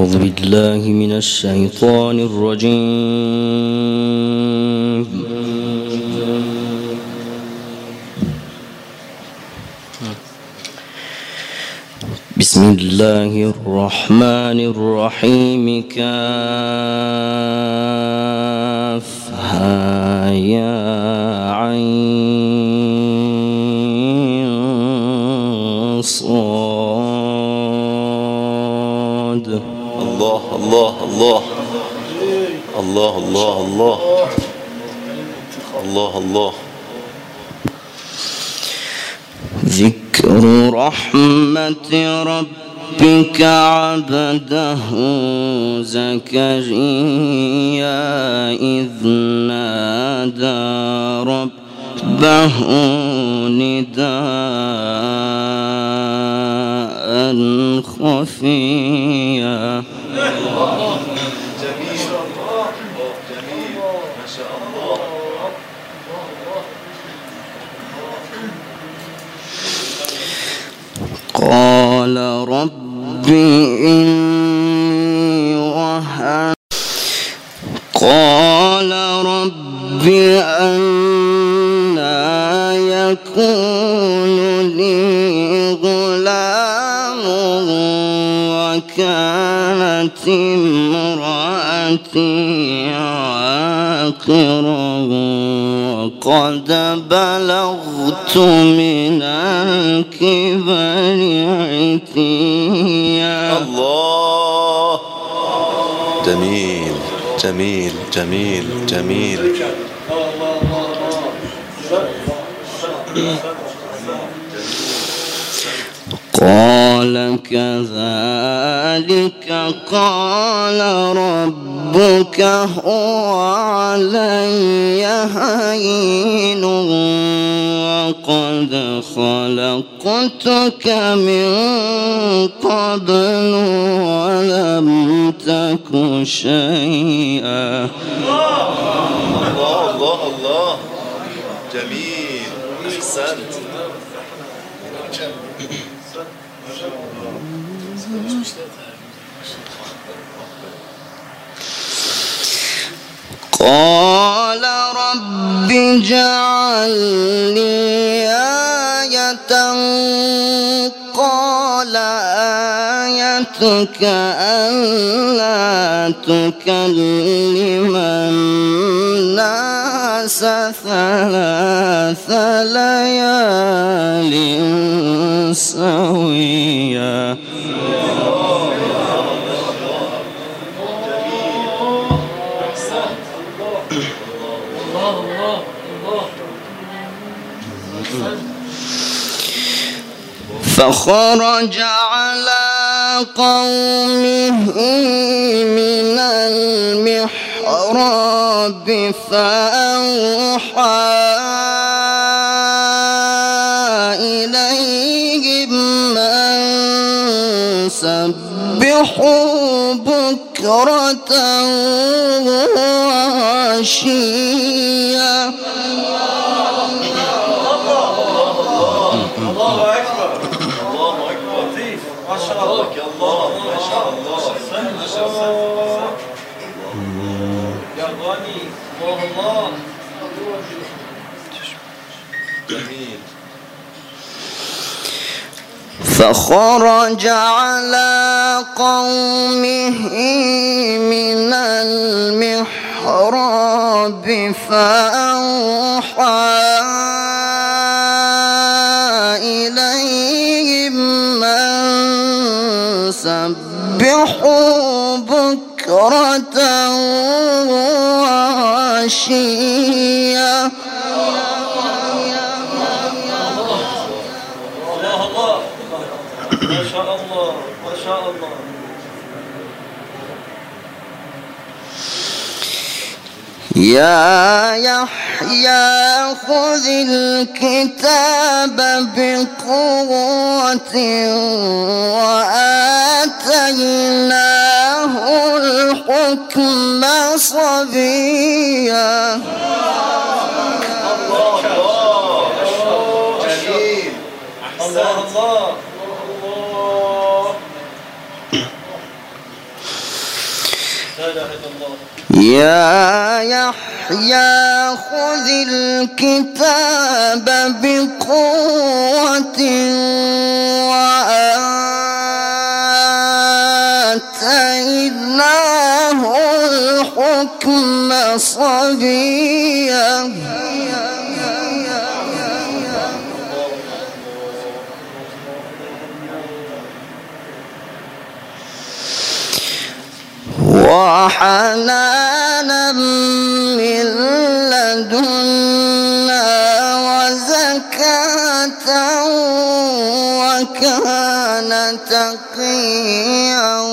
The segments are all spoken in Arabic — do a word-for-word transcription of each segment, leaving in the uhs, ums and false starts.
أعوذ بالله من الشيطان الرجيم. بسم الله الرحمن الرحيم. كافها يا عين صاد. الله الله الله الله الله الله الله الله. ذكر رحمة ربك عبده زكريا إذ نادى ربه نداء خفيا. قال رب إني وهن قال رب أنى يكون لي غلام وكانت امرأتي عاقرا وقد بلغت من الكبر عتيا. الله. جميل جميل جميل جميل. قال كذلك قال ربك هو علي هين وقد خلقتك من قبل ولم تك شيئا. الله الله الله. جميل. أحسنت. قال رب اجعل لي آية قال آيتك ألا تكلم الناس ثلاث ليال سويا. فخرج على قومه من المحراب فأوحى إليهم أن سبحوا بكرة وعشيا. فخرج على قومه من المحراب فأوحى إليهم أن سبحوا بكرة وعشيا. يا يحيى خذ الكتاب بقوة وآتيناه الحكم صبيا. الله الله. يا يحيى خذ الكتاب بقوة وآتيناه الحكم صبيا وحنانا من لدنا وزكاة وكان تقيا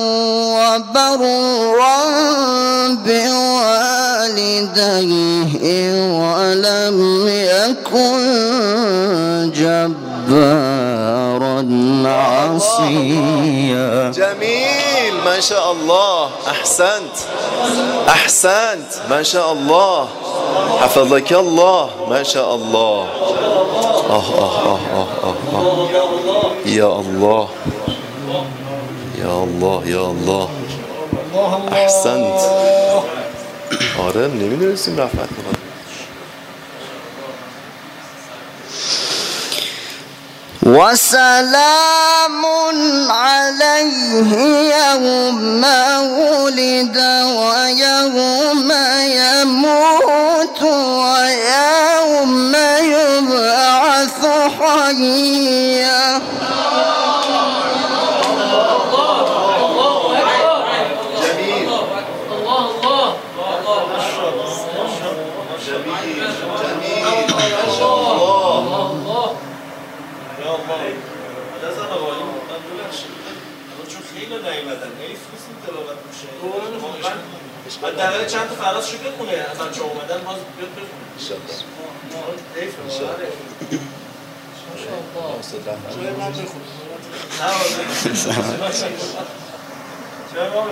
وبرا بوالديه ولم يكن جبارا عصيا. جميل ما شاء الله. أحسنت أحسنت ما شاء الله. حفظك الله ما شاء الله. آه آه آه آه آه آه. يا الله يا الله يا الله. أحسنت. آره نمیدونستیم رفعت می‌خواد. وسلام عليه يوم ولد ويوم يموت ويوم يبعث حيا. بعد در چند تا فراز شو بخونه اصلا چه اومدن باز بیاد بخونه ان شاء الله. حیف ان شاء الله. ما شاء الله. استاد رحمان. چه ما بخونه. چه ما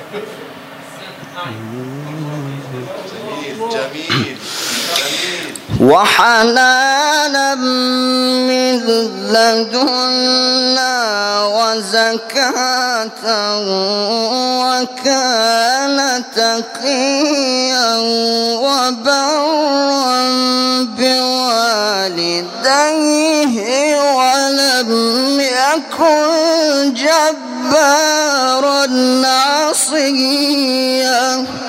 بخونه. جميل جميل. وحنانا من لدنا وزكاة وكان تقيا وبرا بوالديه ولم يكن جبارا عصيا.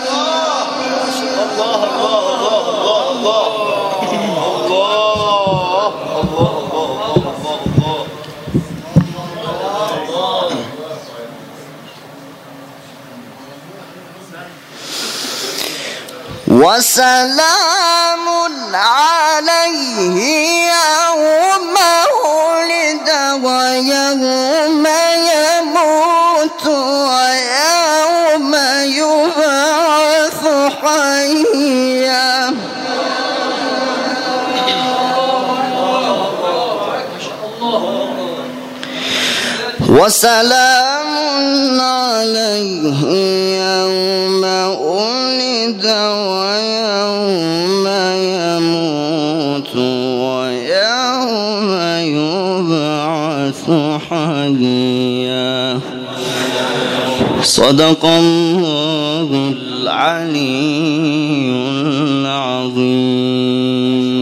وسلام عليه يوم ولد ويوم يموت ويوم يبعث حيا. وسلام عليه يوم ولد ويوم يموت ويوم يبعث حيا. صدق الله العلي